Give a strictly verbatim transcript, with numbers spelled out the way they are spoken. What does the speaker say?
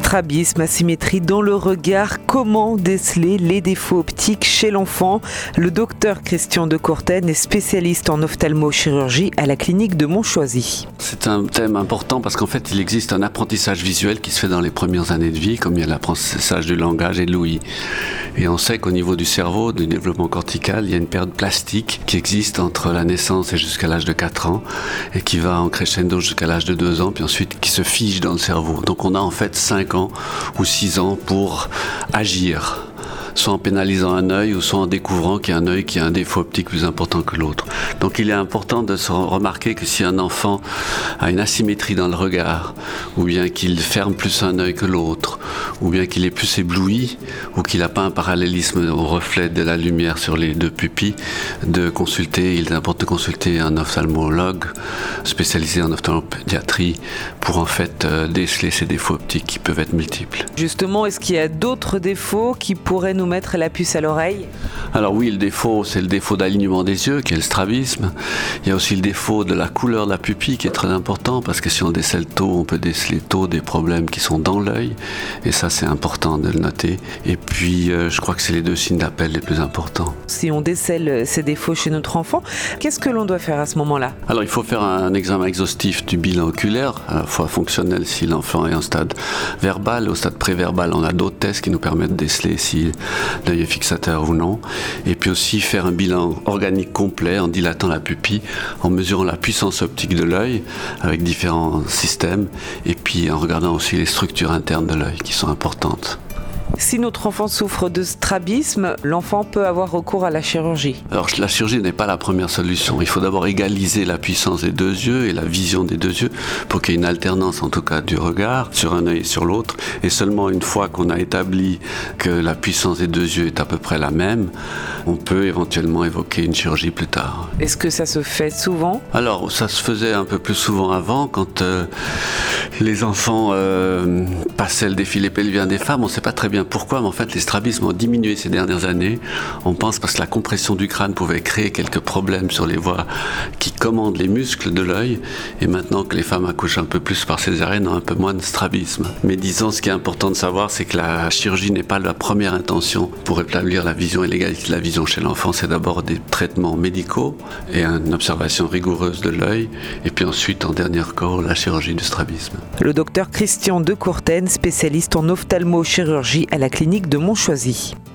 Strabisme, asymétrie dans le regard, comment déceler les défauts optiques chez l'enfant? Le docteur Christian de Courten est spécialiste en ophtalmochirurgie à la clinique de Montchoisy. C'est un thème important parce qu'en fait il existe un apprentissage visuel qui se fait dans les premières années de vie, comme il y a l'apprentissage du langage et de l'ouïe. Et on sait qu'au niveau du cerveau, du développement cortical, il y a une période plastique qui existe entre la naissance et jusqu'à l'âge de quatre ans et qui va en crescendo jusqu'à l'âge de deux ans, puis ensuite qui se fige dans le cerveau. Donc on a en fait cinq ans ou six ans pour agir, soit en pénalisant un œil ou soit en découvrant qu'il y a un œil qui a un défaut optique plus important que l'autre. Donc il est important de se remarquer que si un enfant a une asymétrie dans le regard, ou bien qu'il ferme plus un œil que l'autre, ou bien qu'il est plus ébloui, ou qu'il n'a pas un parallélisme au reflet de la lumière sur les deux pupilles, de consulter, il est important de consulter un ophtalmologue spécialisé en ophtalmopédiatrie pour en fait euh, déceler ces défauts optiques qui peuvent être multiples. Justement, est-ce qu'il y a d'autres défauts qui pourraient nous mettre la puce à l'oreille? Alors oui, le défaut, c'est le défaut d'alignement des yeux, qui est le strabisme. Il y a aussi le défaut de la couleur de la pupille, qui est très important, parce que si on décèle tôt, on peut déceler tôt des problèmes qui sont dans l'œil, et ça c'est important de le noter. Et puis, euh, je crois que c'est les deux signes d'appel les plus importants. Si on décèle ces défauts chez notre enfant, qu'est-ce que l'on doit faire à ce moment-là? Alors il faut faire un examen exhaustif du bilan oculaire, à la fois fonctionnel si l'enfant est en stade verbal, au stade préverbal on a d'autres tests qui nous permettent de déceler si l'œil est fixateur ou non, et puis aussi faire un bilan organique complet en dilatant la pupille, en mesurant la puissance optique de l'œil avec différents systèmes, et puis en regardant aussi les structures internes de l'œil qui sont importantes. Si notre enfant souffre de strabisme, l'enfant peut avoir recours à la chirurgie. Alors la chirurgie n'est pas la première solution. Il faut d'abord égaliser la puissance des deux yeux et la vision des deux yeux pour qu'il y ait une alternance en tout cas du regard sur un œil et sur l'autre. Et seulement une fois qu'on a établi que la puissance des deux yeux est à peu près la même, on peut éventuellement évoquer une chirurgie plus tard. Est-ce que ça se fait souvent? Alors ça se faisait un peu plus souvent avant quand euh, les enfants euh, passaient le défilé pelvien des femmes. On ne sait pas très bien pourquoi, mais en fait les strabismes ont diminué ces dernières années. On pense parce que la compression du crâne pouvait créer quelques problèmes sur les voies qui commandent les muscles de l'œil, et maintenant que les femmes accouchent un peu plus par césarienne, ont un peu moins de strabisme. Mais disons, ce qui est important de savoir, c'est que la chirurgie n'est pas la première intention pour établir la vision et l'égalité de la vision chez l'enfant. C'est d'abord des traitements médicaux et une observation rigoureuse de l'œil, et puis ensuite en dernier recours la chirurgie du strabisme. Le docteur Christian de Courten, spécialiste en ophtalmochirurgie à la clinique de Montchoisy.